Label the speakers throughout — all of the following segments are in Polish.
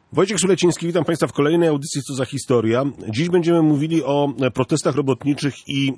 Speaker 1: Wojciech Suleciński, witam Państwa w kolejnej audycji Co za historia. Dziś będziemy mówili o protestach robotniczych i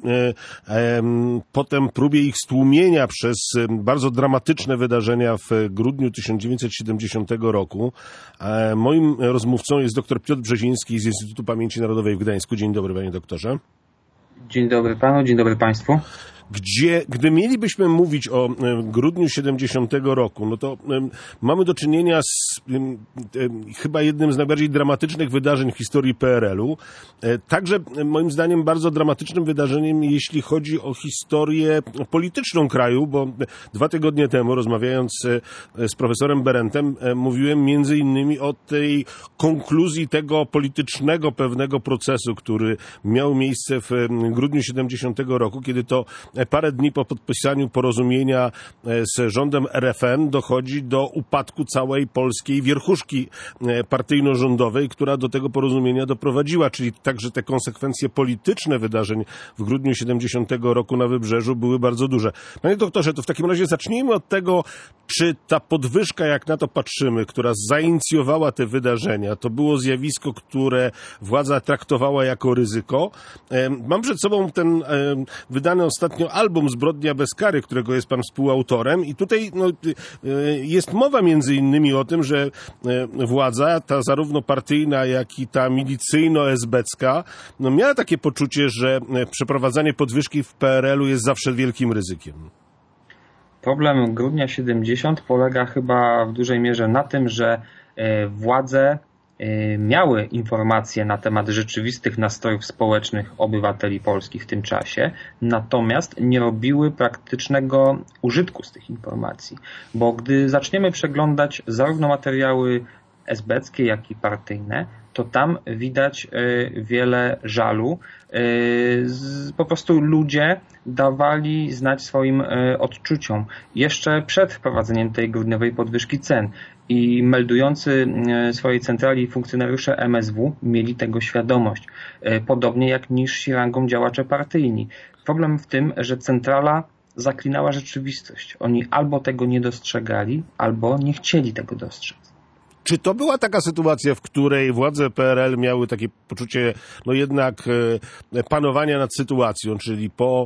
Speaker 1: potem próbie ich stłumienia przez bardzo dramatyczne wydarzenia w grudniu 1970 roku. Moim rozmówcą jest dr Piotr Brzeziński z Instytutu Pamięci Narodowej w Gdańsku. Dzień dobry, panie doktorze.
Speaker 2: Dzień dobry panu, dzień dobry państwu.
Speaker 1: Gdy mielibyśmy mówić o grudniu 70 roku, no to mamy do czynienia z chyba jednym z najbardziej dramatycznych wydarzeń w historii PRL-u. Także moim zdaniem bardzo dramatycznym wydarzeniem, jeśli chodzi o historię polityczną kraju, bo 2 tygodnie temu, rozmawiając z profesorem Berentem, mówiłem między innymi o tej konkluzji tego politycznego pewnego procesu, który miał miejsce w grudniu 70 roku, kiedy to parę dni po podpisaniu porozumienia z rządem RFN dochodzi do upadku całej polskiej wierchuszki partyjno-rządowej, która do tego porozumienia doprowadziła, czyli także te konsekwencje polityczne wydarzeń w grudniu 70 roku na Wybrzeżu były bardzo duże. Panie doktorze, to w takim razie zacznijmy od tego, czy ta podwyżka, jak na to patrzymy, która zainicjowała te wydarzenia, to było zjawisko, które władza traktowała jako ryzyko. Mam przed sobą ten wydany ostatnio album Zbrodnia bez kary, którego jest pan współautorem i tutaj jest mowa między innymi o tym, że władza, ta zarówno partyjna, jak i ta milicyjno-esbecka, miała takie poczucie, że przeprowadzanie podwyżki w PRL-u jest zawsze wielkim ryzykiem.
Speaker 2: Problem grudnia 70 polega chyba w dużej mierze na tym, że władze miały informacje na temat rzeczywistych nastrojów społecznych obywateli polskich w tym czasie, natomiast nie robiły praktycznego użytku z tych informacji. Bo gdy zaczniemy przeglądać zarówno materiały esbeckie, jak i partyjne, to tam widać wiele żalu. Po prostu ludzie dawali znać swoim odczuciom jeszcze przed wprowadzeniem tej grudniowej podwyżki cen. I meldujący swojej centrali funkcjonariusze MSW mieli tego świadomość. Podobnie jak niżsi rangą działacze partyjni. Problem w tym, że centrala zaklinała rzeczywistość. Oni albo tego nie dostrzegali, albo nie chcieli tego dostrzec.
Speaker 1: Czy to była taka sytuacja, w której władze PRL miały takie poczucie, jednak panowania nad sytuacją, czyli po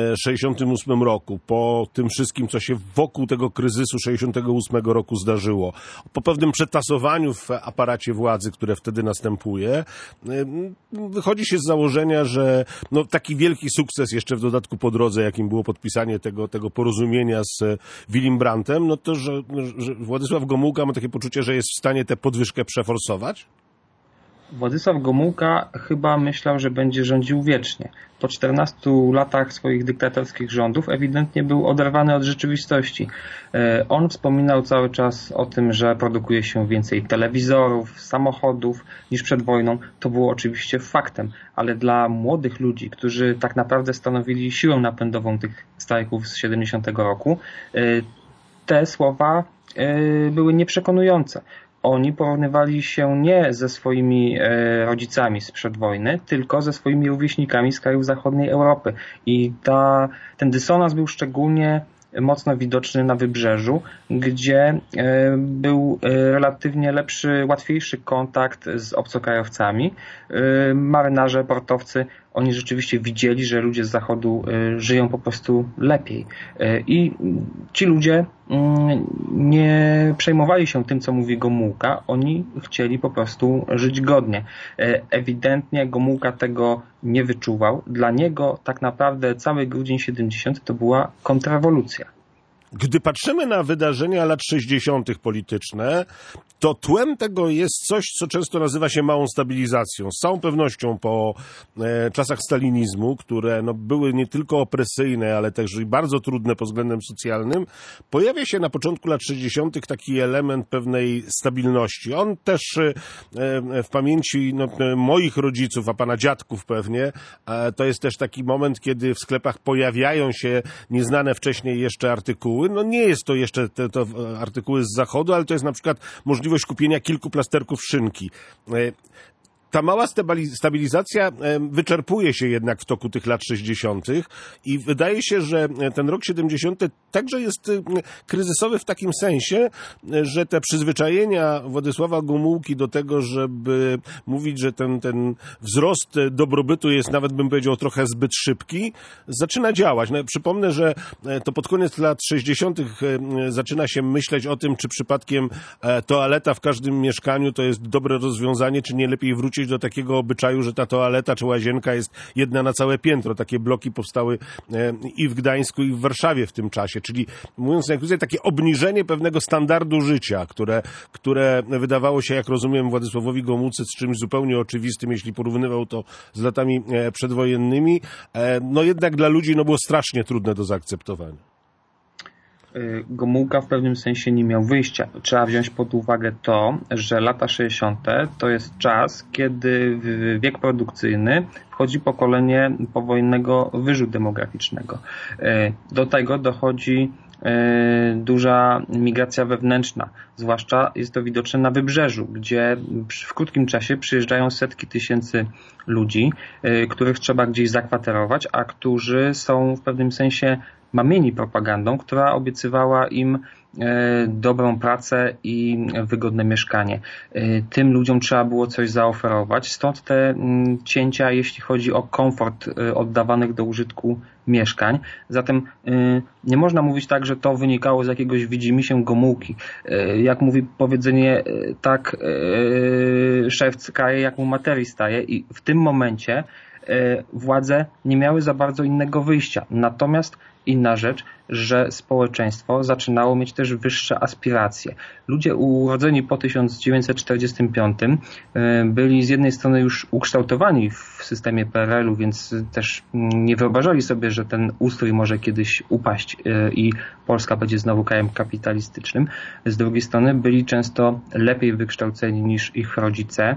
Speaker 1: 68 roku, po tym wszystkim, co się wokół tego kryzysu 68 roku zdarzyło, po pewnym przetasowaniu w aparacie władzy, które wtedy następuje, wychodzi się z założenia, że taki wielki sukces jeszcze w dodatku po drodze, jakim było podpisanie tego porozumienia z Willim Brandtem, to że Władysław Gomułka ma takie poczucie, że jest w stanie tę podwyżkę przeforsować?
Speaker 2: Władysław Gomułka chyba myślał, że będzie rządził wiecznie. Po 14 latach swoich dyktatorskich rządów ewidentnie był oderwany od rzeczywistości. On wspominał cały czas o tym, że produkuje się więcej telewizorów, samochodów niż przed wojną. To było oczywiście faktem, ale dla młodych ludzi, którzy tak naprawdę stanowili siłę napędową tych strajków z 70 roku, te słowa były nieprzekonujące. Oni porównywali się nie ze swoimi rodzicami sprzed wojny, tylko ze swoimi rówieśnikami z krajów zachodniej Europy. I ten dysonans był szczególnie mocno widoczny na Wybrzeżu, gdzie był relatywnie lepszy, łatwiejszy kontakt z obcokrajowcami. Marynarze, portowcy, oni rzeczywiście widzieli, że ludzie z Zachodu żyją po prostu lepiej. I ci ludzie nie przejmowali się tym, co mówi Gomułka. Oni chcieli po prostu żyć godnie. Ewidentnie Gomułka tego nie wyczuwał. Dla niego tak naprawdę cały grudzień 70 to była kontrrewolucja.
Speaker 1: Gdy patrzymy na wydarzenia lat 60. polityczne, to tłem tego jest coś, co często nazywa się małą stabilizacją. Z całą pewnością po czasach stalinizmu, które były nie tylko opresyjne, ale też i bardzo trudne pod względem socjalnym, pojawia się na początku lat 60. taki element pewnej stabilności. On też w pamięci moich rodziców, a pana dziadków pewnie, to jest też taki moment, kiedy w sklepach pojawiają się nieznane wcześniej jeszcze artykuły. Nie jest to jeszcze te artykuły z Zachodu, ale to jest na przykład możliwość kupienia kilku plasterków szynki. ta mała stabilizacja wyczerpuje się jednak w toku tych lat 60. i wydaje się, że ten rok 70. także jest kryzysowy w takim sensie, że te przyzwyczajenia Władysława Gomułki do tego, żeby mówić, że ten wzrost dobrobytu jest, nawet bym powiedział, trochę zbyt szybki, zaczyna działać. No, przypomnę, że to pod koniec lat 60. zaczyna się myśleć o tym, czy przypadkiem toaleta w każdym mieszkaniu to jest dobre rozwiązanie, czy nie lepiej wrócić do takiego obyczaju, że ta toaleta czy łazienka jest jedna na całe piętro. Takie bloki powstały i w Gdańsku, i w Warszawie w tym czasie. Czyli mówiąc najkrócej, takie obniżenie pewnego standardu życia, które wydawało się, jak rozumiem, Władysławowi Gomułce z czymś zupełnie oczywistym, jeśli porównywał to z latami przedwojennymi, no jednak dla ludzi było strasznie trudne do zaakceptowania.
Speaker 2: Gomułka w pewnym sensie nie miał wyjścia. Trzeba wziąć pod uwagę to, że lata 60. to jest czas, kiedy w wiek produkcyjny wchodzi pokolenie powojennego wyżu demograficznego. Do tego dochodzi duża migracja wewnętrzna. Zwłaszcza jest to widoczne na Wybrzeżu, gdzie w krótkim czasie przyjeżdżają setki tysięcy ludzi, których trzeba gdzieś zakwaterować, a którzy są w pewnym sensie mamieni propagandą, która obiecywała im dobrą pracę i wygodne mieszkanie. Tym ludziom trzeba było coś zaoferować, stąd te cięcia, jeśli chodzi o komfort oddawanych do użytku mieszkań. Zatem nie można mówić tak, że to wynikało z jakiegoś widzimisię Gomułki. Jak mówi powiedzenie, tak szewc kraje, jak mu materii staje, i w tym momencie władze nie miały za bardzo innego wyjścia. Natomiast inna rzecz, że społeczeństwo zaczynało mieć też wyższe aspiracje. Ludzie urodzeni po 1945 byli z jednej strony już ukształtowani w systemie PRL-u, więc też nie wyobrażali sobie, że ten ustrój może kiedyś upaść i Polska będzie znowu krajem kapitalistycznym. Z drugiej strony byli często lepiej wykształceni niż ich rodzice,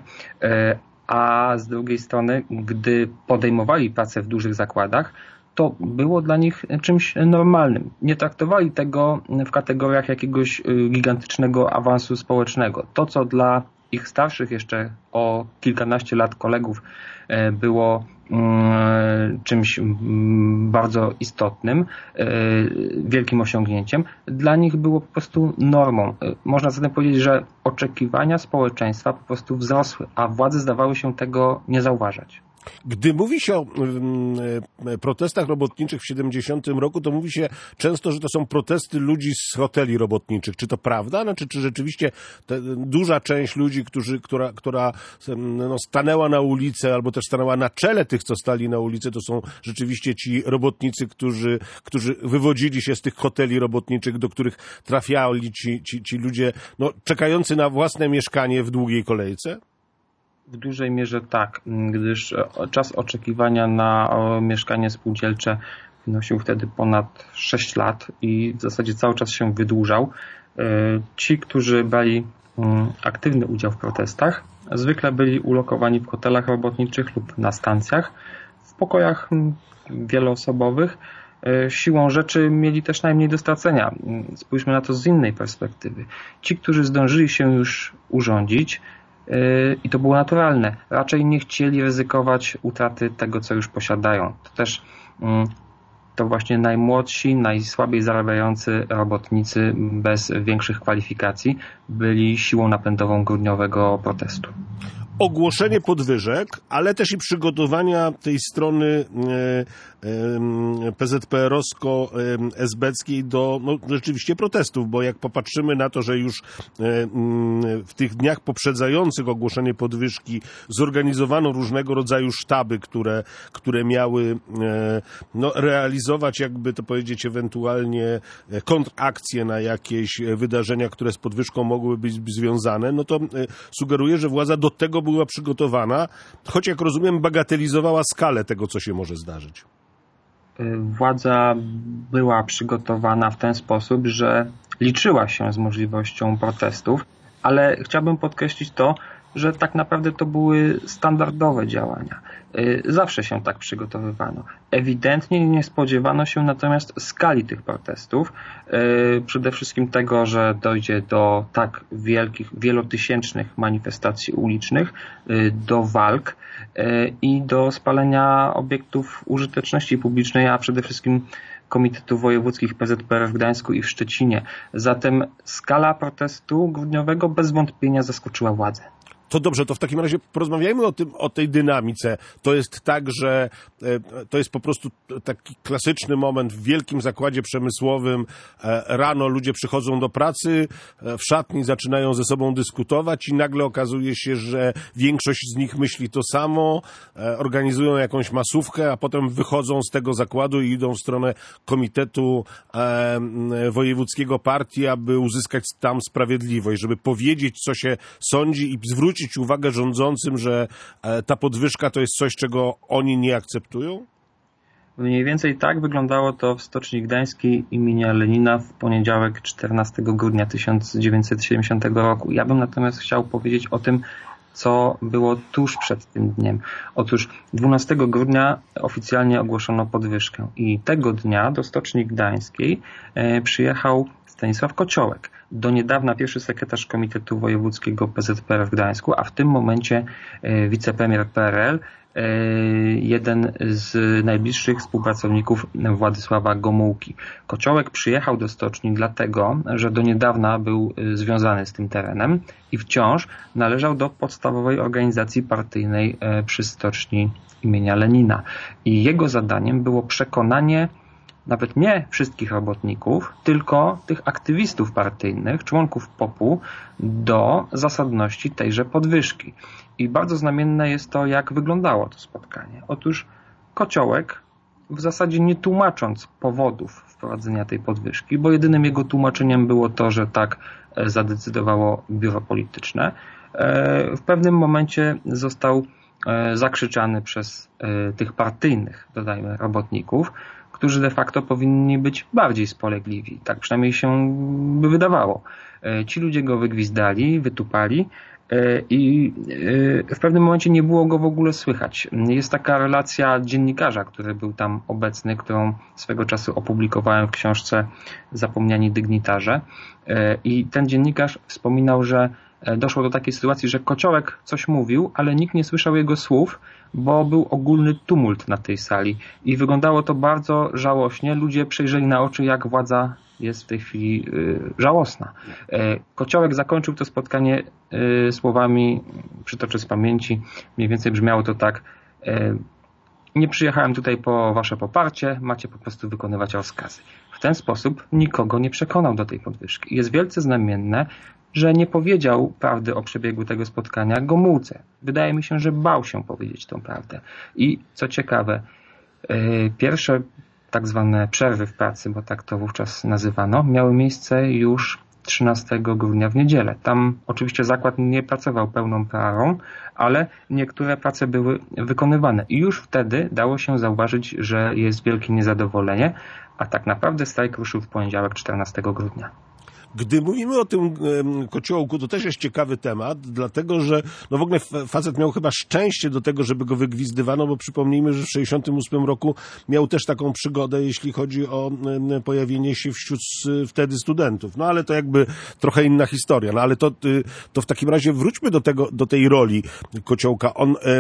Speaker 2: a z drugiej strony, gdy podejmowali pracę w dużych zakładach, to było dla nich czymś normalnym. Nie traktowali tego w kategoriach jakiegoś gigantycznego awansu społecznego. To, co dla ich starszych jeszcze o kilkanaście lat kolegów było czymś bardzo istotnym, wielkim osiągnięciem, dla nich było po prostu normą. Można zatem powiedzieć, że oczekiwania społeczeństwa po prostu wzrosły, a władze zdawały się tego nie zauważać.
Speaker 1: Gdy mówi się o protestach robotniczych w 70 roku, to mówi się często, że to są protesty ludzi z hoteli robotniczych. Czy to prawda? Znaczy, czy rzeczywiście duża część ludzi, która stanęła na ulicę albo też stanęła na czele tych, co stali na ulicy, to są rzeczywiście ci robotnicy, którzy wywodzili się z tych hoteli robotniczych, do których trafiali ci ludzie czekający na własne mieszkanie w długiej kolejce?
Speaker 2: W dużej mierze tak, gdyż czas oczekiwania na mieszkanie spółdzielcze wynosił wtedy ponad 6 lat i w zasadzie cały czas się wydłużał. Ci, którzy brali aktywny udział w protestach, zwykle byli ulokowani w hotelach robotniczych lub na stacjach, w pokojach wieloosobowych. Siłą rzeczy mieli też najmniej do stracenia. Spójrzmy na to z innej perspektywy. Ci, którzy zdążyli się już urządzić, i to było naturalne, raczej nie chcieli ryzykować utraty tego, co już posiadają. To też to właśnie najmłodsi, najsłabiej zarabiający robotnicy bez większych kwalifikacji byli siłą napędową grudniowego protestu.
Speaker 1: Ogłoszenie podwyżek, ale też i przygotowania tej strony PZPR-owsko-esbeckiej do rzeczywiście protestów, bo jak popatrzymy na to, że już w tych dniach poprzedzających ogłoszenie podwyżki zorganizowano różnego rodzaju sztaby, które miały realizować, jakby to powiedzieć, ewentualnie kontrakcje na jakieś wydarzenia, które z podwyżką mogły być związane, no to sugeruje, że władza do tego była przygotowana, choć jak rozumiem bagatelizowała skalę tego, co się może zdarzyć.
Speaker 2: Władza była przygotowana w ten sposób, że liczyła się z możliwością protestów, ale chciałbym podkreślić to, że tak naprawdę to były standardowe działania. Zawsze się tak przygotowywano. Ewidentnie nie spodziewano się natomiast skali tych protestów. Przede wszystkim tego, że dojdzie do tak wielkich, wielotysięcznych manifestacji ulicznych, do walk i do spalenia obiektów użyteczności publicznej, a przede wszystkim Komitetów Wojewódzkich PZPR w Gdańsku i w Szczecinie. Zatem skala protestu grudniowego bez wątpienia zaskoczyła władzę.
Speaker 1: To dobrze, to w takim razie porozmawiajmy o tej dynamice. To jest tak, że to jest po prostu taki klasyczny moment w wielkim zakładzie przemysłowym. Rano ludzie przychodzą do pracy, w szatni zaczynają ze sobą dyskutować i nagle okazuje się, że większość z nich myśli to samo, organizują jakąś masówkę, a potem wychodzą z tego zakładu i idą w stronę Komitetu Wojewódzkiego Partii, aby uzyskać tam sprawiedliwość, żeby powiedzieć, co się sądzi i zwrócić uwagę rządzącym, że ta podwyżka to jest coś, czego oni nie akceptują?
Speaker 2: Mniej więcej tak wyglądało to w Stoczni Gdańskiej imienia Lenina w poniedziałek 14 grudnia 1970 roku. Ja bym natomiast chciał powiedzieć o tym, co było tuż przed tym dniem. Otóż 12 grudnia oficjalnie ogłoszono podwyżkę i tego dnia do Stoczni Gdańskiej przyjechał Stanisław Kociołek, do niedawna pierwszy sekretarz Komitetu Wojewódzkiego PZPR w Gdańsku, a w tym momencie wicepremier PRL, jeden z najbliższych współpracowników Władysława Gomułki. Kociołek przyjechał do Stoczni dlatego, że do niedawna był związany z tym terenem i wciąż należał do podstawowej organizacji partyjnej przy Stoczni imienia Lenina. I jego zadaniem było przekonanie nawet nie wszystkich robotników, tylko tych aktywistów partyjnych, członków POP-u do zasadności tejże podwyżki. I bardzo znamienne jest to, jak wyglądało to spotkanie. Otóż Kociołek, w zasadzie nie tłumacząc powodów wprowadzenia tej podwyżki, bo jedynym jego tłumaczeniem było to, że tak zadecydowało biuro polityczne, w pewnym momencie został zakrzyczany przez tych partyjnych, dodajmy, robotników, którzy de facto powinni być bardziej spolegliwi. Tak przynajmniej się by wydawało. Ci ludzie go wygwizdali, wytupali i w pewnym momencie nie było go w ogóle słychać. Jest taka relacja dziennikarza, który był tam obecny, którą swego czasu opublikowałem w książce Zapomniani dygnitarze. I ten dziennikarz wspominał, że doszło do takiej sytuacji, że Kociołek coś mówił, ale nikt nie słyszał jego słów, bo był ogólny tumult na tej sali i wyglądało to bardzo żałośnie. Ludzie przejrzeli na oczy, jak władza jest w tej chwili żałosna. Kociołek zakończył to spotkanie słowami, przytoczę z pamięci, mniej więcej brzmiało to tak: nie przyjechałem tutaj po wasze poparcie, macie po prostu wykonywać rozkazy. W ten sposób nikogo nie przekonał do tej podwyżki. Jest wielce znamienne, że nie powiedział prawdy o przebiegu tego spotkania Gomułce. Wydaje mi się, że bał się powiedzieć tą prawdę. I co ciekawe, pierwsze tak zwane przerwy w pracy, bo tak to wówczas nazywano, miały miejsce już 13 grudnia w niedzielę. Tam oczywiście zakład nie pracował pełną parą, ale niektóre prace były wykonywane. I już wtedy dało się zauważyć, że jest wielkie niezadowolenie, a tak naprawdę strajk ruszył w poniedziałek 14 grudnia.
Speaker 1: Gdy mówimy o tym Kociołku, to też jest ciekawy temat, dlatego że no w ogóle facet miał chyba szczęście do tego, żeby go wygwizdywano, bo przypomnijmy, że w 1968 roku miał też taką przygodę, jeśli chodzi o pojawienie się wśród wtedy studentów. No ale to jakby trochę inna historia. No ale to w takim razie wróćmy do tej roli Kociołka.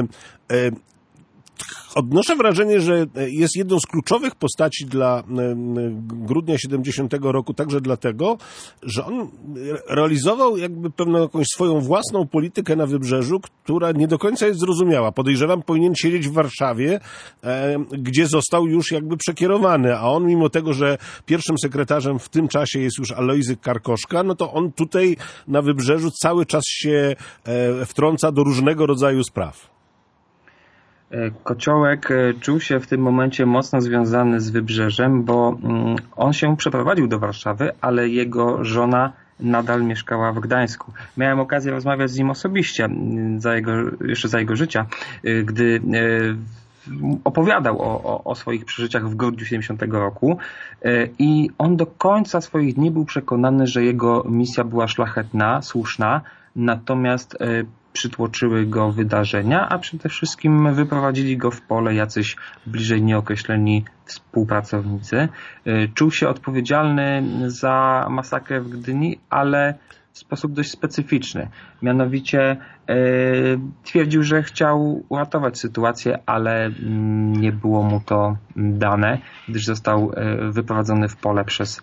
Speaker 1: Odnoszę wrażenie, że jest jedną z kluczowych postaci dla grudnia 70 roku, także dlatego, że on realizował jakby pewną jakąś swoją własną politykę na Wybrzeżu, która nie do końca jest zrozumiała. Podejrzewam, powinien siedzieć w Warszawie, gdzie został już jakby przekierowany, a on mimo tego, że pierwszym sekretarzem w tym czasie jest już Alojzy Karkoszka, no to on tutaj na Wybrzeżu cały czas się wtrąca do różnego rodzaju spraw.
Speaker 2: Kociołek czuł się w tym momencie mocno związany z Wybrzeżem, bo on się przeprowadził do Warszawy, ale jego żona nadal mieszkała w Gdańsku. Miałem okazję rozmawiać z nim osobiście, jeszcze za jego życia, gdy opowiadał o swoich przeżyciach w grudniu 70 roku i on do końca swoich dni był przekonany, że jego misja była szlachetna, słuszna, natomiast przytłoczyły go wydarzenia, a przede wszystkim wyprowadzili go w pole jacyś bliżej nieokreśleni współpracownicy. Czuł się odpowiedzialny za masakrę w Gdyni, ale w sposób dość specyficzny. Mianowicie twierdził, że chciał uratować sytuację, ale nie było mu to dane, gdyż został wyprowadzony w pole przez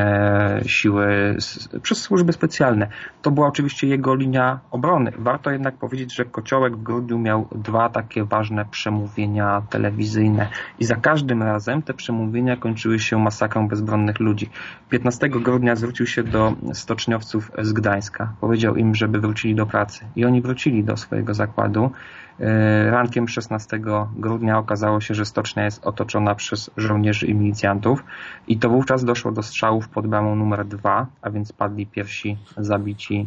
Speaker 2: siły, przez służby specjalne. To była oczywiście jego linia obrony. Warto jednak powiedzieć, że Kociołek w grudniu miał 2 takie ważne przemówienia telewizyjne i za każdym razem te przemówienia kończyły się masakrą bezbronnych ludzi. 15 grudnia zwrócił się do stoczniowców z Gdańska. Powiedział im, żeby wrócili do pracy. I oni wrócili do swojego zakładu. Rankiem 16 grudnia okazało się, że stocznia jest otoczona przez żołnierzy i milicjantów i to wówczas doszło do strzałów pod bramą numer 2, a więc padli pierwsi zabici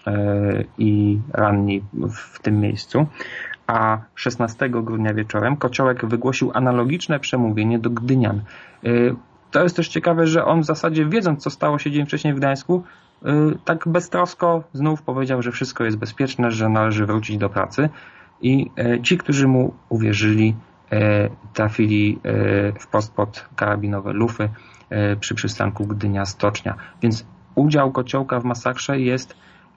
Speaker 2: i ranni w tym miejscu. A 16 grudnia wieczorem Kociołek wygłosił analogiczne przemówienie do gdynian. To jest też ciekawe, że on w zasadzie, wiedząc co stało się dzień wcześniej w Gdańsku, tak beztrosko znów powiedział, że wszystko jest bezpieczne, że należy wrócić do pracy. I ci, którzy mu uwierzyli, trafili wprost pod karabinowe lufy przy przystanku Gdynia-Stocznia. Więc udział Kociołka w masakrze jest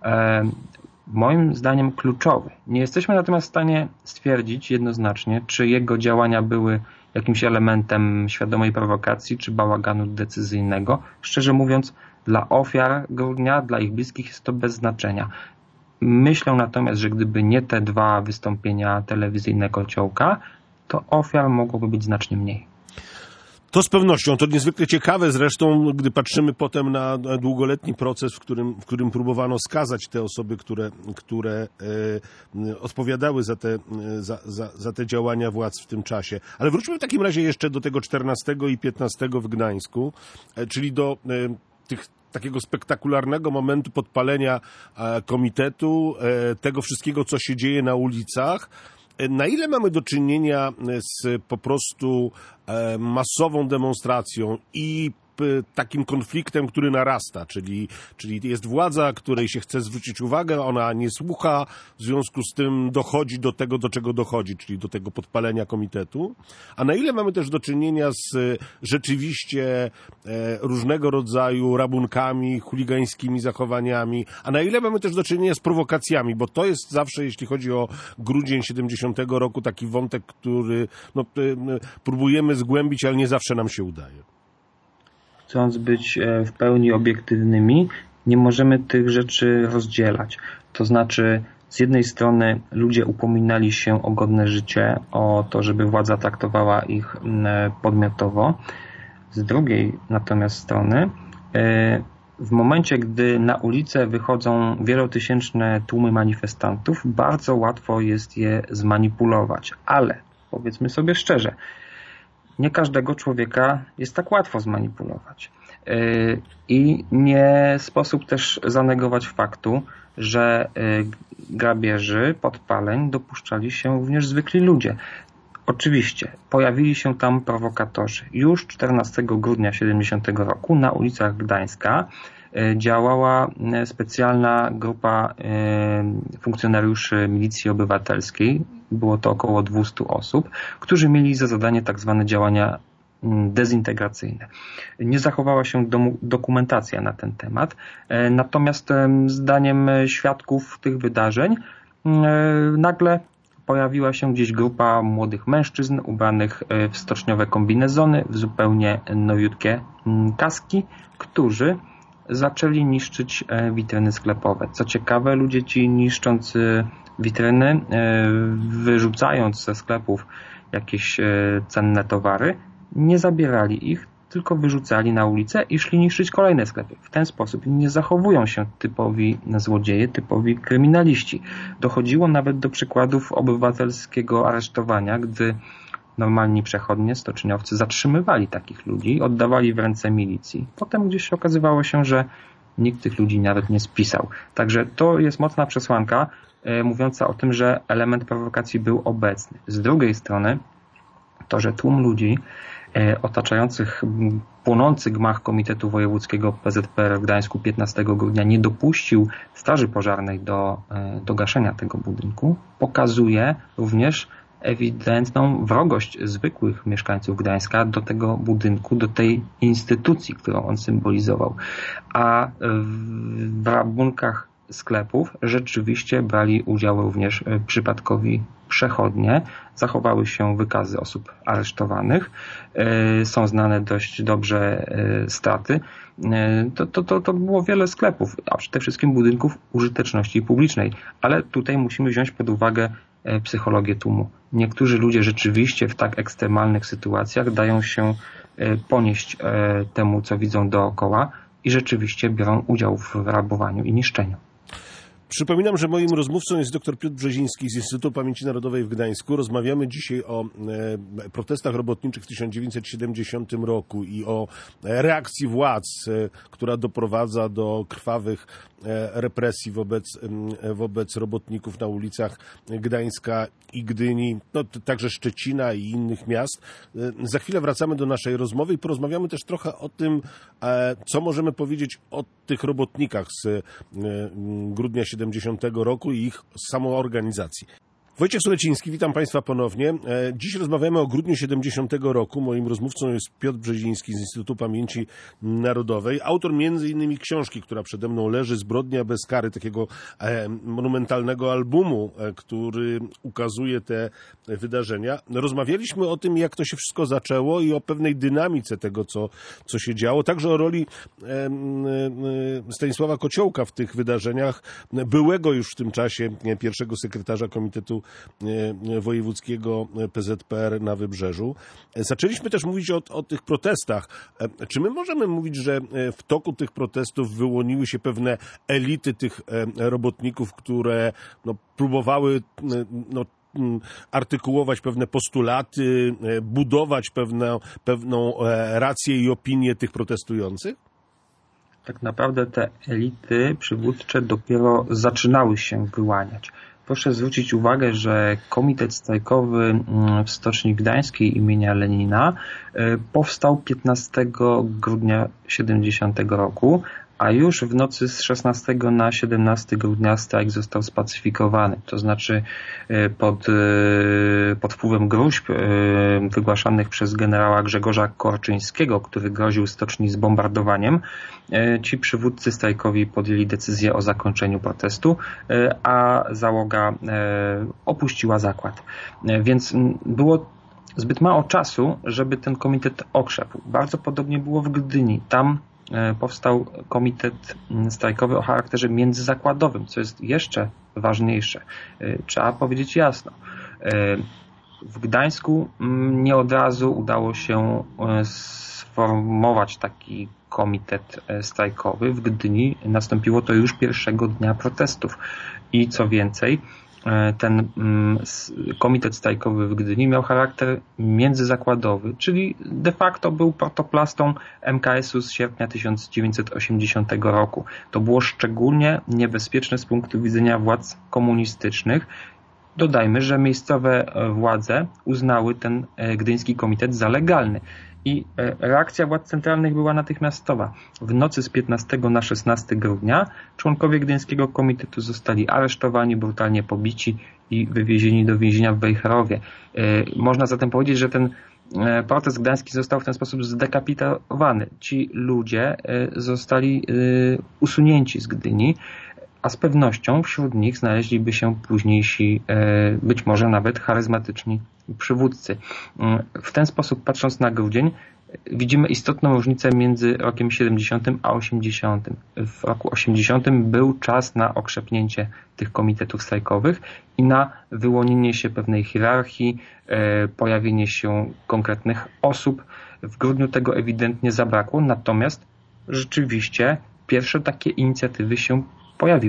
Speaker 2: moim zdaniem kluczowy. Nie jesteśmy natomiast w stanie stwierdzić jednoznacznie, czy jego działania były jakimś elementem świadomej prowokacji, czy bałaganu decyzyjnego. Szczerze mówiąc, dla ofiar grudnia, dla ich bliskich jest to bez znaczenia. Myślę natomiast, że gdyby nie te 2 wystąpienia telewizyjne Kociołka, to ofiar mogłoby być znacznie mniej.
Speaker 1: To z pewnością. To niezwykle ciekawe zresztą, gdy patrzymy potem na długoletni proces, w którym próbowano skazać te osoby, które odpowiadały za te działania władz w tym czasie. Ale wróćmy w takim razie jeszcze do tego 14 i 15 w Gdańsku, czyli do takiego spektakularnego momentu podpalenia komitetu, tego wszystkiego, co się dzieje na ulicach. Na ile mamy do czynienia z po prostu masową demonstracją i takim konfliktem, który narasta, czyli jest władza, której się chce zwrócić uwagę, ona nie słucha, w związku z tym dochodzi do tego, do czego dochodzi, czyli do tego podpalenia komitetu, a na ile mamy też do czynienia z rzeczywiście różnego rodzaju rabunkami, chuligańskimi zachowaniami, a na ile mamy też do czynienia z prowokacjami, bo to jest zawsze, jeśli chodzi o grudzień 70 roku, taki wątek, który próbujemy zgłębić, ale nie zawsze nam się udaje.
Speaker 2: Chcąc być w pełni obiektywnymi, nie możemy tych rzeczy rozdzielać. To znaczy, z jednej strony ludzie upominali się o godne życie, o to, żeby władza traktowała ich podmiotowo. Z drugiej natomiast strony, w momencie, gdy na ulicę wychodzą wielotysięczne tłumy manifestantów, bardzo łatwo jest je zmanipulować. Ale powiedzmy sobie szczerze, nie każdego człowieka jest tak łatwo zmanipulować. I nie sposób też zanegować faktu, że grabieży, podpaleń dopuszczali się również zwykli ludzie. Oczywiście pojawili się tam prowokatorzy. Już 14 grudnia 70 roku na ulicach Gdańska działała specjalna grupa funkcjonariuszy milicji obywatelskiej. Było to około 200 osób, którzy mieli za zadanie tak zwane działania dezintegracyjne. Nie zachowała się dokumentacja na ten temat, natomiast zdaniem świadków tych wydarzeń nagle pojawiła się gdzieś grupa młodych mężczyzn ubranych w stoczniowe kombinezony, w zupełnie nowiutkie kaski, którzy zaczęli niszczyć witryny sklepowe. Co ciekawe, ludzie ci niszcząc witryny, wyrzucając ze sklepów jakieś cenne towary, nie zabierali ich, tylko wyrzucali na ulicę i szli niszczyć kolejne sklepy. W ten sposób nie zachowują się typowi złodzieje, typowi kryminaliści. Dochodziło nawet do przykładów obywatelskiego aresztowania, gdy normalni przechodnie, stoczniowcy zatrzymywali takich ludzi, oddawali w ręce milicji. Potem gdzieś okazywało się, że nikt tych ludzi nawet nie spisał. Także to jest mocna przesłanka mówiąca o tym, że element prowokacji był obecny. Z drugiej strony to, że tłum ludzi otaczających płonący gmach Komitetu Wojewódzkiego PZPR w Gdańsku 15 grudnia nie dopuścił straży pożarnej do gaszenia tego budynku, pokazuje również ewidentną wrogość zwykłych mieszkańców Gdańska do tego budynku, do tej instytucji, którą on symbolizował. A w rabunkach sklepów rzeczywiście brali udział również przypadkowi przechodnie. Zachowały się wykazy osób aresztowanych. Są znane dość dobrze straty. To było wiele sklepów, a przede wszystkim budynków użyteczności publicznej. Ale tutaj musimy wziąć pod uwagę psychologię tłumu. Niektórzy ludzie rzeczywiście w tak ekstremalnych sytuacjach dają się ponieść temu, co widzą dookoła i rzeczywiście biorą udział w rabowaniu i niszczeniu.
Speaker 1: Przypominam, że moim rozmówcą jest dr Piotr Brzeziński z Instytutu Pamięci Narodowej w Gdańsku. Rozmawiamy dzisiaj o protestach robotniczych w 1970 roku i o reakcji władz, która doprowadza do krwawych represji wobec robotników na ulicach Gdańska i Gdyni, no, także Szczecina i innych miast. Za chwilę wracamy do naszej rozmowy i porozmawiamy też trochę o tym, co możemy powiedzieć o tych robotnikach z grudnia 70 roku i ich samoorganizacji. Wojciech Suleciński, witam Państwa ponownie. Dziś rozmawiamy o grudniu 70 roku. Moim rozmówcą jest Piotr Brzeziński z Instytutu Pamięci Narodowej. Autor między innymi książki, która przede mną leży, Zbrodnia bez kary, takiego monumentalnego albumu, który ukazuje te wydarzenia. Rozmawialiśmy o tym, jak to się wszystko zaczęło i o pewnej dynamice tego, co się działo. Także o roli Stanisława Kociołka w tych wydarzeniach, byłego już w tym czasie pierwszego sekretarza Komitetu Wojewódzkiego PZPR na Wybrzeżu. Zaczęliśmy też mówić o tych protestach. Czy my możemy mówić, że w toku tych protestów wyłoniły się pewne elity tych robotników, które próbowały artykułować pewne postulaty, budować pewną rację i opinię tych protestujących?
Speaker 2: Tak naprawdę te elity przywódcze dopiero zaczynały się wyłaniać. Proszę zwrócić uwagę, że Komitet Strajkowy w Stoczni Gdańskiej imienia Lenina powstał 15 grudnia 70 roku, a już w nocy z 16 na 17 grudnia strajk został spacyfikowany. To znaczy pod wpływem gróźb wygłaszanych przez generała Grzegorza Korczyńskiego, który groził stoczni zbombardowaniem, ci przywódcy strajkowi podjęli decyzję o zakończeniu protestu, a załoga opuściła zakład. Więc było zbyt mało czasu, żeby ten komitet okrzepł. Bardzo podobnie było w Gdyni. Tam powstał komitet strajkowy o charakterze międzyzakładowym, co jest jeszcze ważniejsze. Trzeba powiedzieć jasno. W Gdańsku nie od razu udało się sformować taki komitet strajkowy. W Gdyni nastąpiło to już pierwszego dnia protestów. I co więcej, ten komitet strajkowy w Gdyni miał charakter międzyzakładowy, czyli de facto był protoplastą MKS-u z sierpnia 1980 roku. To było szczególnie niebezpieczne z punktu widzenia władz komunistycznych. Dodajmy, że miejscowe władze uznały ten gdyński komitet za legalny. I reakcja władz centralnych była natychmiastowa. W nocy z 15 na 16 grudnia członkowie Gdyńskiego Komitetu zostali aresztowani, brutalnie pobici i wywiezieni do więzienia w Wejherowie. Można zatem powiedzieć, że ten protest gdański został w ten sposób zdekapitowany. Ci ludzie zostali usunięci z Gdyni, a z pewnością wśród nich znaleźliby się późniejsi, być może nawet charyzmatyczni przywódcy. W ten sposób, patrząc na grudzień, widzimy istotną różnicę między rokiem 70 a 80. W roku 80 był czas na okrzepnięcie tych komitetów strajkowych i na wyłonienie się pewnej hierarchii, pojawienie się konkretnych osób. W grudniu tego ewidentnie zabrakło, natomiast rzeczywiście pierwsze takie inicjatywy się pojawiły.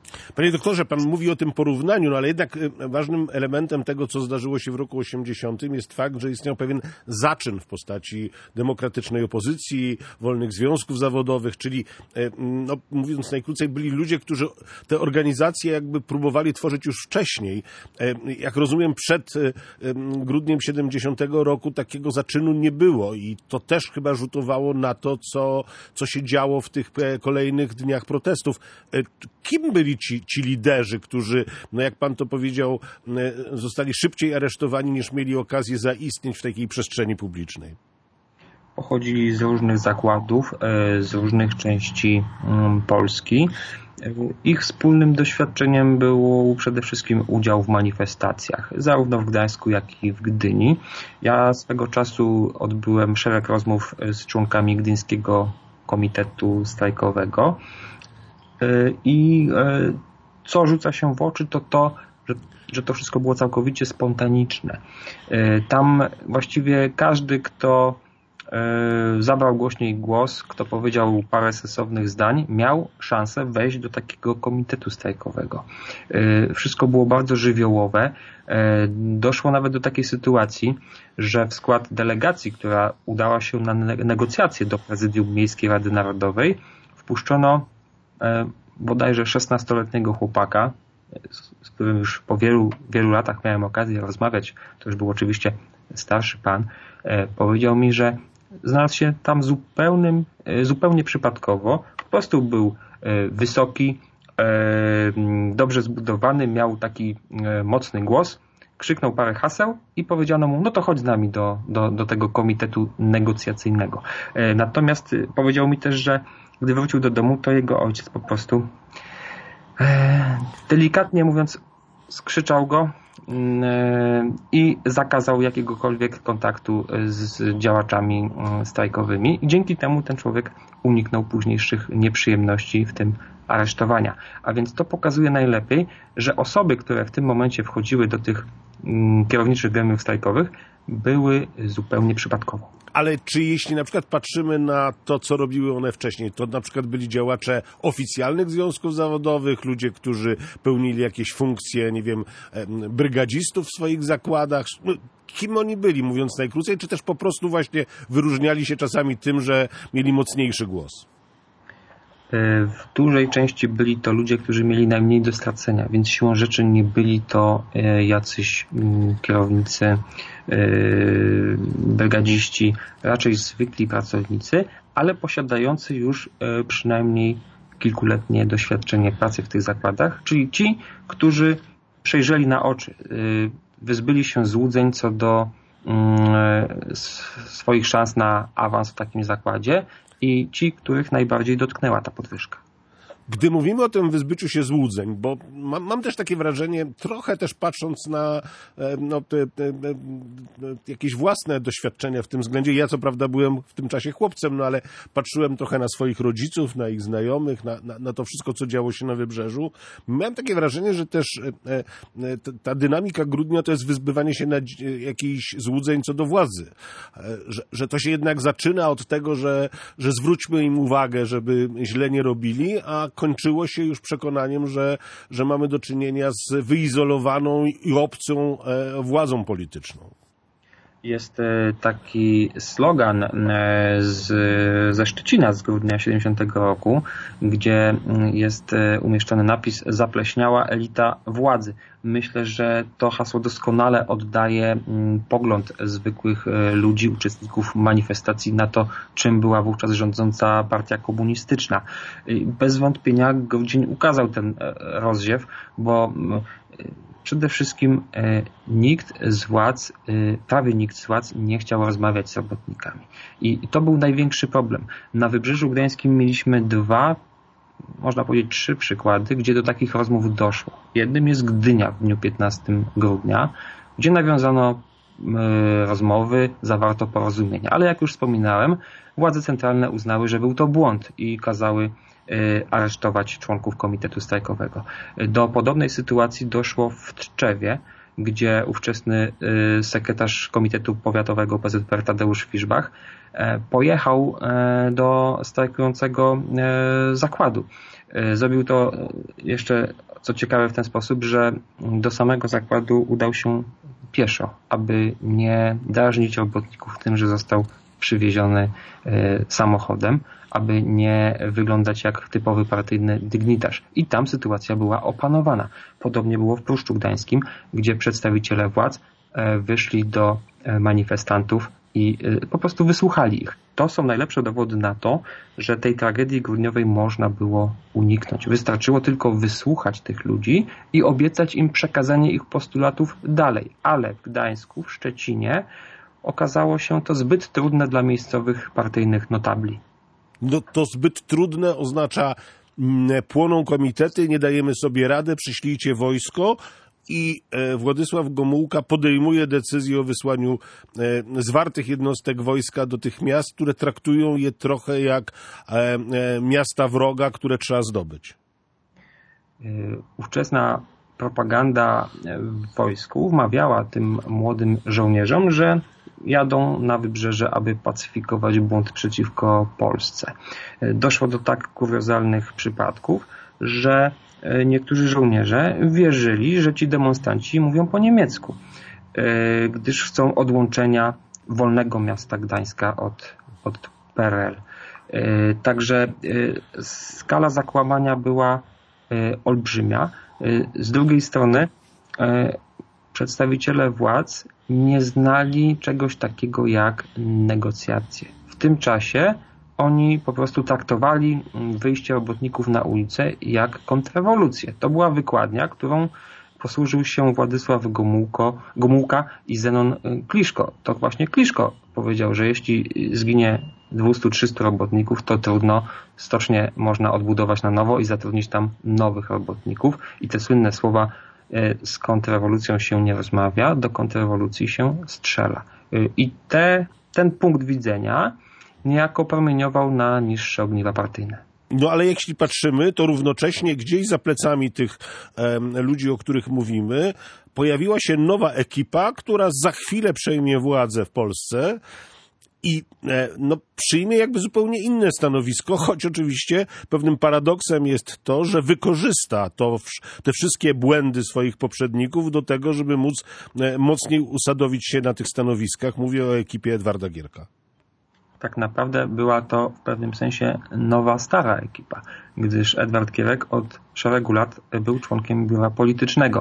Speaker 1: Panie doktorze, pan mówi o tym porównaniu, no ale jednak ważnym elementem tego, co zdarzyło się w roku 80, jest fakt, że istniał pewien zaczyn w postaci demokratycznej opozycji, wolnych związków zawodowych, czyli, no, mówiąc najkrócej, byli ludzie, którzy te organizacje jakby próbowali tworzyć już wcześniej. Jak rozumiem, przed grudniem 70 roku takiego zaczynu nie było i to też chyba rzutowało na to, co się działo w tych kolejnych dniach protestów. Kim byli ci liderzy, którzy, no jak pan to powiedział, zostali szybciej aresztowani, niż mieli okazję zaistnieć w takiej przestrzeni publicznej?
Speaker 2: Pochodzili z różnych zakładów, z różnych części Polski. Ich wspólnym doświadczeniem był przede wszystkim udział w manifestacjach, zarówno w Gdańsku, jak i w Gdyni. Ja swego czasu odbyłem szereg rozmów z członkami Gdyńskiego Komitetu Strajkowego i co rzuca się w oczy, to, że to wszystko było całkowicie spontaniczne. Tam właściwie każdy, kto zabrał głośniej głos, kto powiedział parę sensownych zdań, miał szansę wejść do takiego komitetu strajkowego. Wszystko było bardzo żywiołowe. Doszło nawet do takiej sytuacji, że w skład delegacji, która udała się na negocjacje do Prezydium Miejskiej Rady Narodowej, wpuszczono bodajże 16-letniego chłopaka, z którym już po wielu latach miałem okazję rozmawiać. To już był oczywiście starszy pan. Powiedział mi, że znalazł się tam zupełnie przypadkowo. Po prostu był wysoki, dobrze zbudowany, miał taki mocny głos, krzyknął parę haseł i powiedziano mu, no to chodź z nami do tego komitetu negocjacyjnego. Natomiast powiedział mi też, że gdy wrócił do domu, to jego ojciec po prostu, delikatnie mówiąc, skrzyczał go i zakazał jakiegokolwiek kontaktu z działaczami strajkowymi. I dzięki temu ten człowiek uniknął późniejszych nieprzyjemności, w tym aresztowania. A więc to pokazuje najlepiej, że osoby, które w tym momencie wchodziły do tych kierowniczych gremiów strajkowych, były zupełnie przypadkowo.
Speaker 1: Ale czy jeśli na przykład patrzymy na to, co robiły one wcześniej, to na przykład byli działacze oficjalnych związków zawodowych, ludzie, którzy pełnili jakieś funkcje, nie wiem, brygadzistów w swoich zakładach? Kim oni byli, mówiąc najkrócej, czy też po prostu właśnie wyróżniali się czasami tym, że mieli mocniejszy głos?
Speaker 2: W dużej części byli to ludzie, którzy mieli najmniej do stracenia, więc siłą rzeczy nie byli to jacyś kierownicy, brygadziści, raczej zwykli pracownicy, ale posiadający już przynajmniej kilkuletnie doświadczenie pracy w tych zakładach, czyli ci, którzy przejrzeli na oczy, wyzbyli się złudzeń co do swoich szans na awans w takim zakładzie i ci, których najbardziej dotknęła ta podwyżka.
Speaker 1: Gdy mówimy o tym wyzbyciu się złudzeń, bo mam też takie wrażenie, trochę też patrząc na jakieś własne doświadczenia w tym względzie. Ja co prawda byłem w tym czasie chłopcem, no ale patrzyłem trochę na swoich rodziców, na ich znajomych, na to wszystko, co działo się na Wybrzeżu. Miałem takie wrażenie, że też ta dynamika grudnia to jest wyzbywanie się jakichś złudzeń co do władzy. Że to się jednak zaczyna od tego, że zwróćmy im uwagę, żeby źle nie robili, a kończyło się już przekonaniem, że mamy do czynienia z wyizolowaną i obcą władzą polityczną.
Speaker 2: Jest taki slogan ze Szczecina z grudnia 70 roku, gdzie jest umieszczony napis "Zapleśniała elita władzy". Myślę, że to hasło doskonale oddaje pogląd zwykłych ludzi, uczestników manifestacji na to, czym była wówczas rządząca partia komunistyczna. Bez wątpienia Grudzień ukazał ten rozziew, bo przede wszystkim prawie nikt z władz nie chciał rozmawiać z robotnikami. I to był największy problem. Na Wybrzeżu Gdańskim mieliśmy można powiedzieć 3 przykłady, gdzie do takich rozmów doszło. Jednym jest Gdynia w dniu 15 grudnia, gdzie nawiązano rozmowy, zawarto porozumienia. Ale jak już wspominałem, władze centralne uznały, że był to błąd i kazały aresztować członków Komitetu Strajkowego. Do podobnej sytuacji doszło w Tczewie, gdzie ówczesny sekretarz Komitetu Powiatowego PZPR Tadeusz Fiszbach pojechał do strajkującego zakładu. Zrobił to jeszcze, co ciekawe, w ten sposób, że do samego zakładu udał się pieszo, aby nie drażnić robotników tym, że został przywieziony samochodem, aby nie wyglądać jak typowy partyjny dygnitarz. I tam sytuacja była opanowana. Podobnie było w Pruszczu Gdańskim, gdzie przedstawiciele władz wyszli do manifestantów i po prostu wysłuchali ich. To są najlepsze dowody na to, że tej tragedii grudniowej można było uniknąć. Wystarczyło tylko wysłuchać tych ludzi i obiecać im przekazanie ich postulatów dalej. Ale w Gdańsku, w Szczecinie okazało się to zbyt trudne dla miejscowych partyjnych notabli.
Speaker 1: No to zbyt trudne oznacza płoną komitety, nie dajemy sobie rady, przyślijcie wojsko i Władysław Gomułka podejmuje decyzję o wysłaniu zwartych jednostek wojska do tych miast, które traktują je trochę jak miasta wroga, które trzeba zdobyć.
Speaker 2: Ówczesna propaganda w wojsku wmawiała tym młodym żołnierzom, że jadą na wybrzeże, aby pacyfikować bunt przeciwko Polsce. Doszło do tak kuriozalnych przypadków, że niektórzy żołnierze wierzyli, że ci demonstranci mówią po niemiecku, gdyż chcą odłączenia wolnego miasta Gdańska od PRL. Także skala zakłamania była olbrzymia. Z drugiej strony przedstawiciele władz nie znali czegoś takiego jak negocjacje. W tym czasie oni po prostu traktowali wyjście robotników na ulicę jak kontrrewolucję. To była wykładnia, którą posłużył się Władysław Gomułka i Zenon Kliszko. To właśnie Kliszko powiedział, że jeśli zginie 200-300 robotników, to trudno, stocznie można odbudować na nowo i zatrudnić tam nowych robotników. I te słynne słowa: z kontrrewolucją się nie rozmawia, do kontrrewolucji się strzela. I ten punkt widzenia niejako promieniował na niższe ogniwa partyjne.
Speaker 1: No ale jeśli patrzymy, to równocześnie gdzieś za plecami tych ludzi, o których mówimy, pojawiła się nowa ekipa, która za chwilę przejmie władzę w Polsce i przyjmie jakby zupełnie inne stanowisko, choć oczywiście pewnym paradoksem jest to, że wykorzysta te wszystkie błędy swoich poprzedników do tego, żeby móc mocniej usadowić się na tych stanowiskach. Mówię o ekipie Edwarda Gierka.
Speaker 2: Tak naprawdę była to w pewnym sensie nowa, stara ekipa, gdyż Edward Gierek od szeregu lat był członkiem biura politycznego.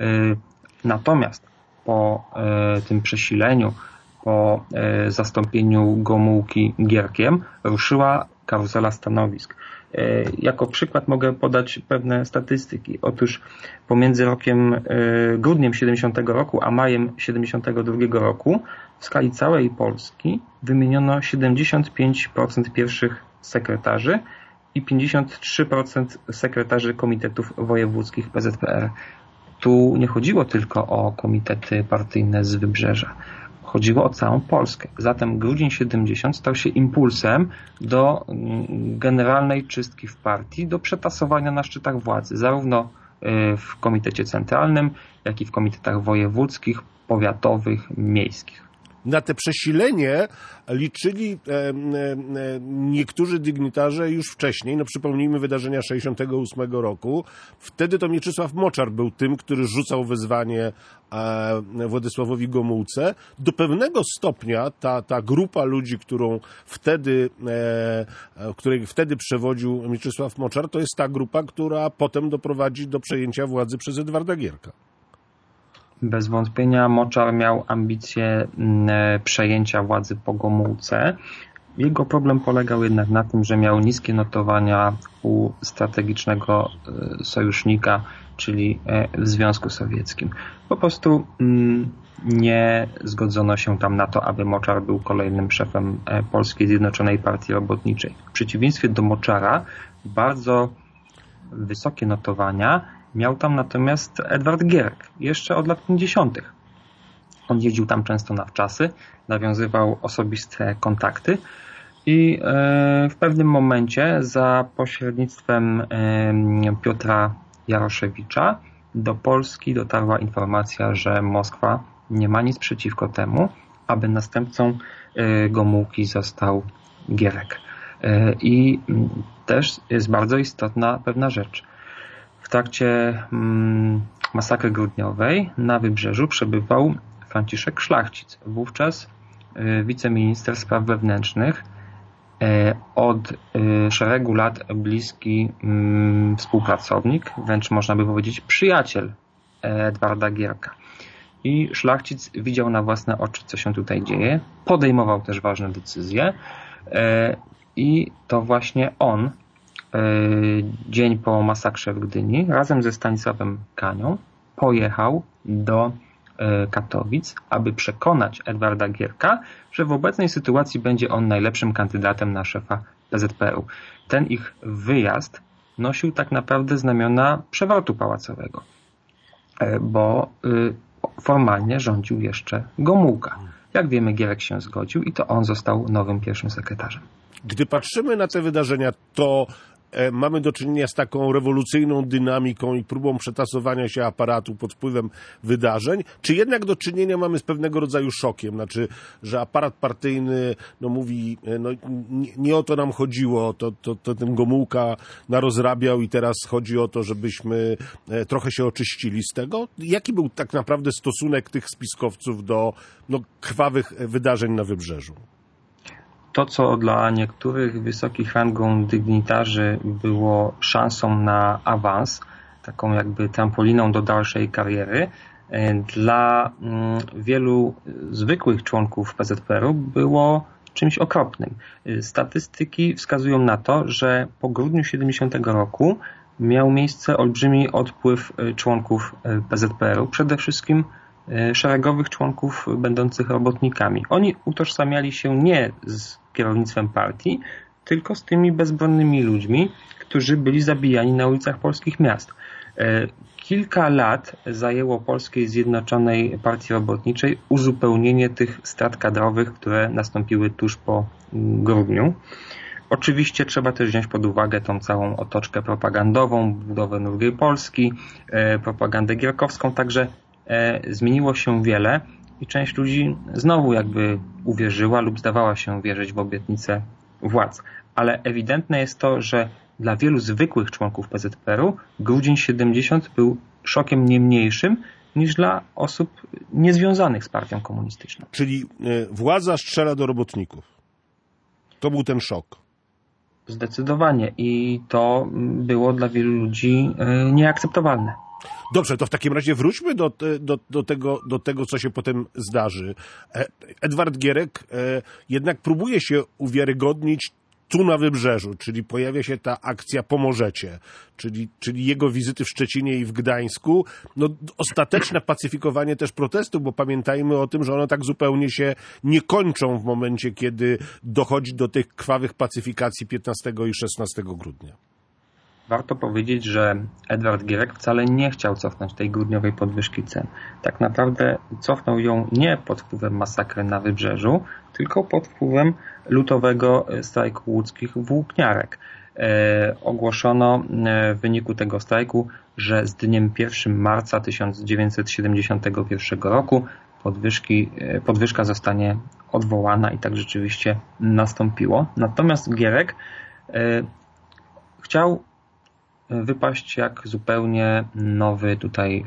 Speaker 2: Natomiast po tym przesileniu, po zastąpieniu Gomułki Gierkiem ruszyła karuzela stanowisk. Jako przykład mogę podać pewne statystyki. Otóż pomiędzy grudniem 70 roku a majem 72 roku w skali całej Polski wymieniono 75% pierwszych sekretarzy i 53% sekretarzy komitetów wojewódzkich PZPR. Tu nie chodziło tylko o komitety partyjne z wybrzeża. Chodziło o całą Polskę. Zatem grudzień 70 stał się impulsem do generalnej czystki w partii, do przetasowania na szczytach władzy, zarówno w komitecie centralnym, jak i w komitetach wojewódzkich, powiatowych, miejskich.
Speaker 1: Na te przesilenie liczyli niektórzy dygnitarze już wcześniej. Przypomnijmy wydarzenia 68 roku. Wtedy to Mieczysław Moczar był tym, który rzucał wyzwanie Władysławowi Gomułce. Do pewnego stopnia ta grupa ludzi, której wtedy przewodził Mieczysław Moczar, to jest ta grupa, która potem doprowadzi do przejęcia władzy przez Edwarda Gierka.
Speaker 2: Bez wątpienia Moczar miał ambicje przejęcia władzy po Gomułce. Jego problem polegał jednak na tym, że miał niskie notowania u strategicznego sojusznika, czyli w Związku Sowieckim. Po prostu nie zgodzono się tam na to, aby Moczar był kolejnym szefem Polskiej Zjednoczonej Partii Robotniczej. W przeciwieństwie do Moczara bardzo wysokie notowania miał tam natomiast Edward Gierek, jeszcze od lat 50. On jeździł tam często na wczasy, nawiązywał osobiste kontakty i w pewnym momencie za pośrednictwem Piotra Jaroszewicza do Polski dotarła informacja, że Moskwa nie ma nic przeciwko temu, aby następcą Gomułki został Gierek. I też jest bardzo istotna pewna rzecz. W trakcie masakry grudniowej na Wybrzeżu przebywał Franciszek Szlachcic, wówczas wiceminister spraw wewnętrznych, od szeregu lat bliski współpracownik, wręcz można by powiedzieć przyjaciel Edwarda Gierka. I Szlachcic widział na własne oczy, co się tutaj dzieje, podejmował też ważne decyzje i to właśnie on dzień po masakrze w Gdyni razem ze Stanisławem Kanią pojechał do Katowic, aby przekonać Edwarda Gierka, że w obecnej sytuacji będzie on najlepszym kandydatem na szefa PZPR-u. Ten ich wyjazd nosił tak naprawdę znamiona przewrotu pałacowego, bo formalnie rządził jeszcze Gomułka. Jak wiemy, Gierek się zgodził i to on został nowym pierwszym sekretarzem.
Speaker 1: Gdy patrzymy na te wydarzenia, to mamy do czynienia z taką rewolucyjną dynamiką i próbą przetasowania się aparatu pod wpływem wydarzeń, czy jednak do czynienia mamy z pewnego rodzaju szokiem? Znaczy, że aparat partyjny mówi, nie o to nam chodziło, to ten Gomułka narozrabiał i teraz chodzi o to, żebyśmy trochę się oczyścili z tego. Jaki był tak naprawdę stosunek tych spiskowców do krwawych wydarzeń na Wybrzeżu?
Speaker 2: To, co dla niektórych wysokich rangą dygnitarzy było szansą na awans, taką jakby trampoliną do dalszej kariery, dla wielu zwykłych członków PZPR-u było czymś okropnym. Statystyki wskazują na to, że po grudniu 70 roku miał miejsce olbrzymi odpływ członków PZPR-u, przede wszystkim szeregowych członków będących robotnikami. Oni utożsamiali się nie z kierownictwem partii, tylko z tymi bezbronnymi ludźmi, którzy byli zabijani na ulicach polskich miast. Kilka lat zajęło Polskiej Zjednoczonej Partii Robotniczej uzupełnienie tych strat kadrowych, które nastąpiły tuż po grudniu. Oczywiście trzeba też wziąć pod uwagę tą całą otoczkę propagandową, budowę Nowej Polski, propagandę gierkowską, także zmieniło się wiele i część ludzi znowu jakby uwierzyła lub zdawała się wierzyć w obietnice władz. Ale ewidentne jest to, że dla wielu zwykłych członków PZPR-u grudzień 70 był szokiem nie mniejszym niż dla osób niezwiązanych z partią komunistyczną.
Speaker 1: Czyli władza strzela do robotników. To był ten szok.
Speaker 2: Zdecydowanie i to było dla wielu ludzi nieakceptowalne.
Speaker 1: Dobrze, to w takim razie wróćmy do tego, co się potem zdarzy. Edward Gierek jednak próbuje się uwiarygodnić tu na Wybrzeżu, czyli pojawia się ta akcja Pomożecie, czyli jego wizyty w Szczecinie i w Gdańsku. Ostateczne pacyfikowanie też protestów, bo pamiętajmy o tym, że one tak zupełnie się nie kończą w momencie, kiedy dochodzi do tych krwawych pacyfikacji 15 i 16 grudnia.
Speaker 2: Warto powiedzieć, że Edward Gierek wcale nie chciał cofnąć tej grudniowej podwyżki cen. Tak naprawdę cofnął ją nie pod wpływem masakry na Wybrzeżu, tylko pod wpływem lutowego strajku łódzkich włókniarek. Ogłoszono w wyniku tego strajku, że z dniem 1 marca 1971 roku podwyżka zostanie odwołana i tak rzeczywiście nastąpiło. Natomiast Gierek chciał wypaść jak zupełnie nowy tutaj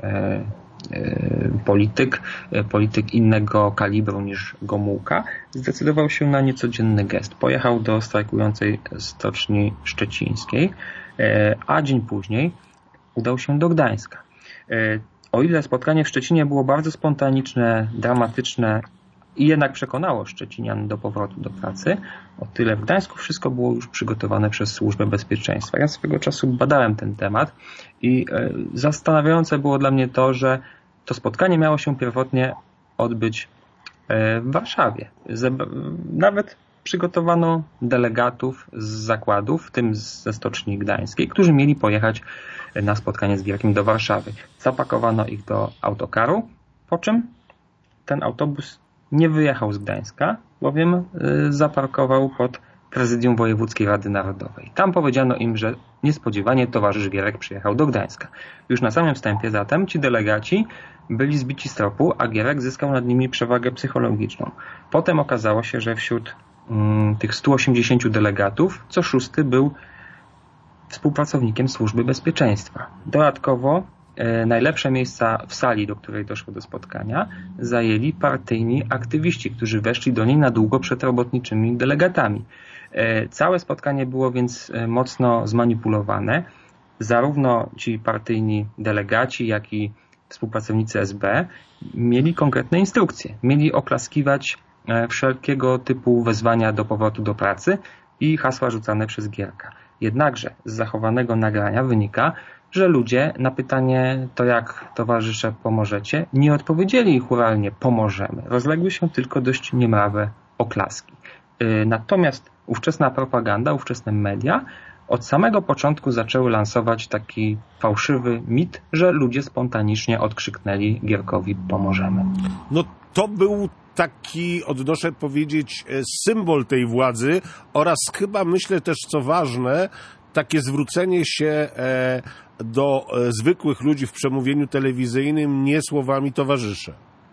Speaker 2: polityk innego kalibru niż Gomułka. Zdecydował się na niecodzienny gest. Pojechał do strajkującej Stoczni Szczecińskiej, a dzień później udał się do Gdańska. O ile spotkanie w Szczecinie było bardzo spontaniczne, dramatyczne i jednak przekonało Szczecinian do powrotu do pracy, o tyle w Gdańsku wszystko było już przygotowane przez Służbę Bezpieczeństwa. Ja swego czasu badałem ten temat i zastanawiające było dla mnie to, że to spotkanie miało się pierwotnie odbyć w Warszawie. Nawet przygotowano delegatów z zakładów, w tym ze Stoczni Gdańskiej, którzy mieli pojechać na spotkanie z Gierkiem do Warszawy. Zapakowano ich do autokaru, po czym ten autobus nie wyjechał z Gdańska, bowiem zaparkował pod prezydium Wojewódzkiej Rady Narodowej. Tam powiedziano im, że niespodziewanie towarzysz Gierek przyjechał do Gdańska. Już na samym wstępie zatem ci delegaci byli zbici z tropu, a Gierek zyskał nad nimi przewagę psychologiczną. Potem okazało się, że wśród tych 180 delegatów, co 6 był współpracownikiem Służby Bezpieczeństwa. Dodatkowo najlepsze miejsca w sali, do której doszło do spotkania, zajęli partyjni aktywiści, którzy weszli do niej na długo przed robotniczymi delegatami. Całe spotkanie było więc mocno zmanipulowane. Zarówno ci partyjni delegaci, jak i współpracownicy SB mieli konkretne instrukcje. Mieli oklaskiwać wszelkiego typu wezwania do powrotu do pracy i hasła rzucane przez Gierka. Jednakże z zachowanego nagrania wynika, że ludzie na pytanie to jak towarzysze pomożecie, nie odpowiedzieli chóralnie pomożemy. Rozległy się tylko dość niemrawe oklaski. Natomiast ówczesna propaganda, ówczesne media od samego początku zaczęły lansować taki fałszywy mit, że ludzie spontanicznie odkrzyknęli Gierkowi pomożemy.
Speaker 1: No to był taki, odnoszę powiedzieć, symbol tej władzy oraz chyba myślę też, co ważne, takie zwrócenie się do zwykłych ludzi w przemówieniu telewizyjnym nie słowami towarzysze.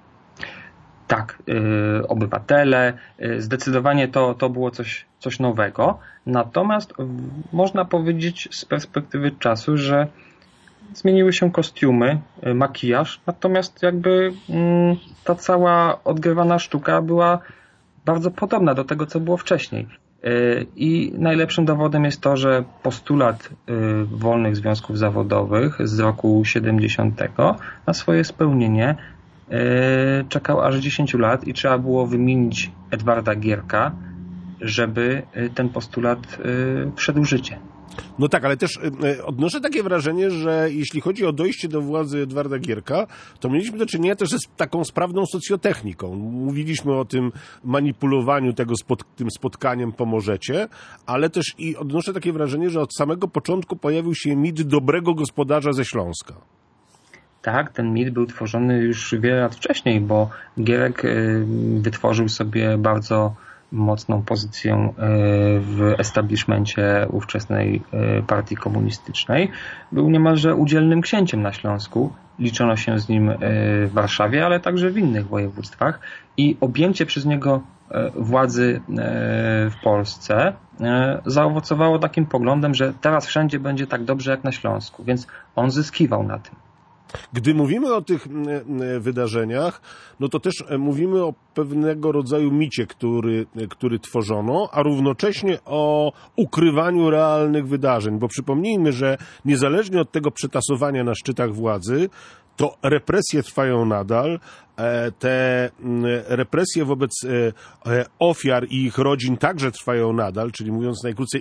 Speaker 2: Tak, obywatele, zdecydowanie to było coś nowego. Natomiast można powiedzieć z perspektywy czasu, że zmieniły się kostiumy, makijaż, natomiast jakby ta cała odgrywana sztuka była bardzo podobna do tego, co było wcześniej. I najlepszym dowodem jest to, że postulat wolnych związków zawodowych z roku 70 na swoje spełnienie czekał aż 10 lat i trzeba było wymienić Edwarda Gierka, żeby ten postulat wszedł w życie.
Speaker 1: No tak, ale też odnoszę takie wrażenie, że jeśli chodzi o dojście do władzy Edwarda Gierka, to mieliśmy do czynienia też z taką sprawną socjotechniką. Mówiliśmy o tym manipulowaniu tym spotkaniem pomożecie, ale też i odnoszę takie wrażenie, że od samego początku pojawił się mit dobrego gospodarza ze Śląska. Tak,
Speaker 2: ten mit był tworzony już wiele lat wcześniej, bo Gierek wytworzył sobie bardzo mocną pozycję w establishmencie ówczesnej partii komunistycznej. Był niemalże udzielnym księciem na Śląsku. Liczono się z nim w Warszawie, ale także w innych województwach. I objęcie przez niego władzy w Polsce zaowocowało takim poglądem, że teraz wszędzie będzie tak dobrze jak na Śląsku. Więc on zyskiwał na tym.
Speaker 1: Gdy mówimy o tych wydarzeniach, no to też mówimy o pewnego rodzaju micie, który tworzono, a równocześnie o ukrywaniu realnych wydarzeń, bo przypomnijmy, że niezależnie od tego przetasowania na szczytach władzy, to represje trwają nadal. Te represje wobec ofiar i ich rodzin także trwają nadal, czyli mówiąc najkrócej,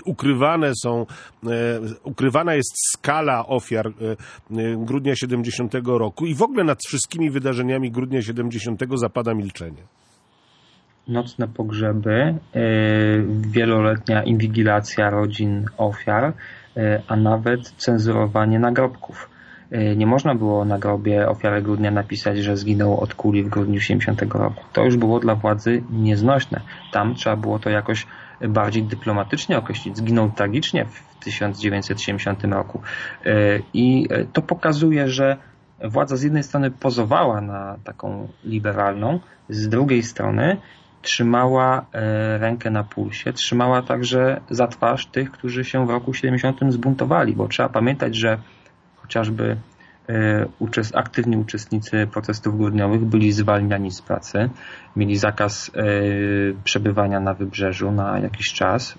Speaker 1: ukrywana jest skala ofiar grudnia 70 roku i w ogóle nad wszystkimi wydarzeniami grudnia 70 zapada milczenie.
Speaker 2: Nocne pogrzeby, wieloletnia inwigilacja rodzin ofiar, a nawet cenzurowanie nagrobków. Nie można było na grobie ofiary grudnia napisać, że zginął od kuli w grudniu 70 roku. To już było dla władzy nieznośne. Tam trzeba było to jakoś bardziej dyplomatycznie określić. Zginął tragicznie w 1970 roku. I to pokazuje, że władza z jednej strony pozowała na taką liberalną, z drugiej strony trzymała rękę na pulsie, trzymała także za twarz tych, którzy się w roku 70 zbuntowali, bo trzeba pamiętać, że chociażby aktywni uczestnicy protestów grudniowych byli zwalniani z pracy, mieli zakaz przebywania na wybrzeżu na jakiś czas.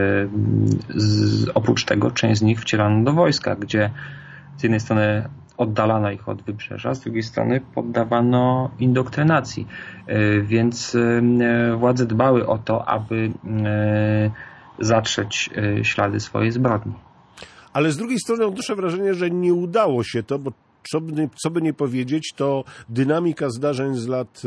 Speaker 2: Oprócz tego część z nich wcielano do wojska, gdzie z jednej strony oddalano ich od wybrzeża, z drugiej strony poddawano indoktrynacji. Więc władze dbały o to, aby zatrzeć ślady swojej zbrodni.
Speaker 1: Ale z drugiej strony odnoszę wrażenie, że nie udało się to, bo co by nie powiedzieć, to dynamika zdarzeń z lat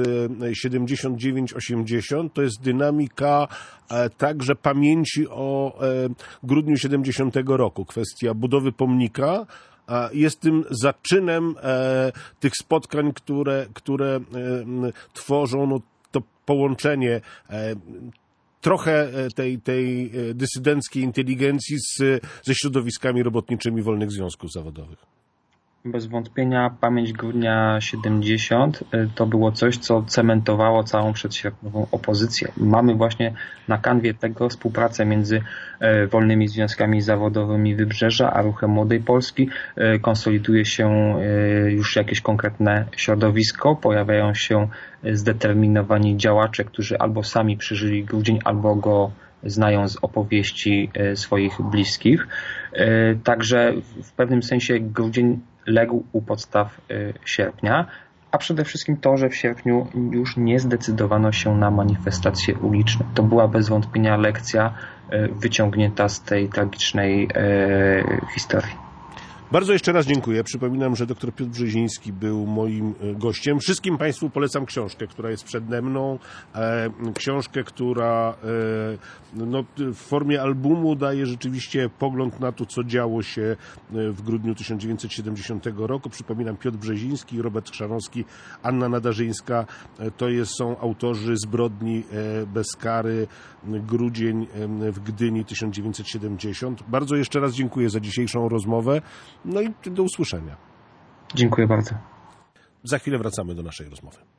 Speaker 1: 79-80 to jest dynamika także pamięci o grudniu 70 roku. Kwestia budowy pomnika jest tym zaczynem tych spotkań, które tworzą to połączenie trochę tej dysydenckiej inteligencji ze środowiskami robotniczymi wolnych związków zawodowych.
Speaker 2: Bez wątpienia pamięć grudnia 70 to było coś, co cementowało całą przedsierpniową opozycję. Mamy właśnie na kanwie tego współpracę między wolnymi związkami zawodowymi Wybrzeża a Ruchem Młodej Polski. Konsoliduje się już jakieś konkretne środowisko, pojawiają się zdeterminowani działacze, którzy albo sami przeżyli grudzień, albo go znają z opowieści swoich bliskich. Także w pewnym sensie grudzień legł u podstaw sierpnia, a przede wszystkim to, że w sierpniu już nie zdecydowano się na manifestacje uliczne. To była bez wątpienia lekcja wyciągnięta z tej tragicznej historii.
Speaker 1: Bardzo jeszcze raz dziękuję. Przypominam, że dr Piotr Brzeziński był moim gościem. Wszystkim Państwu polecam książkę, która jest przede mną. Książkę, która w formie albumu daje rzeczywiście pogląd na to, co działo się w grudniu 1970 roku. Przypominam, Piotr Brzeziński, Robert Chrzanowski, Anna Nadarzyńska. To są autorzy Zbrodni bez kary, grudzień w Gdyni 1970. Bardzo jeszcze raz dziękuję za dzisiejszą rozmowę. No i do usłyszenia.
Speaker 2: Dziękuję bardzo.
Speaker 1: Za chwilę wracamy do naszej rozmowy.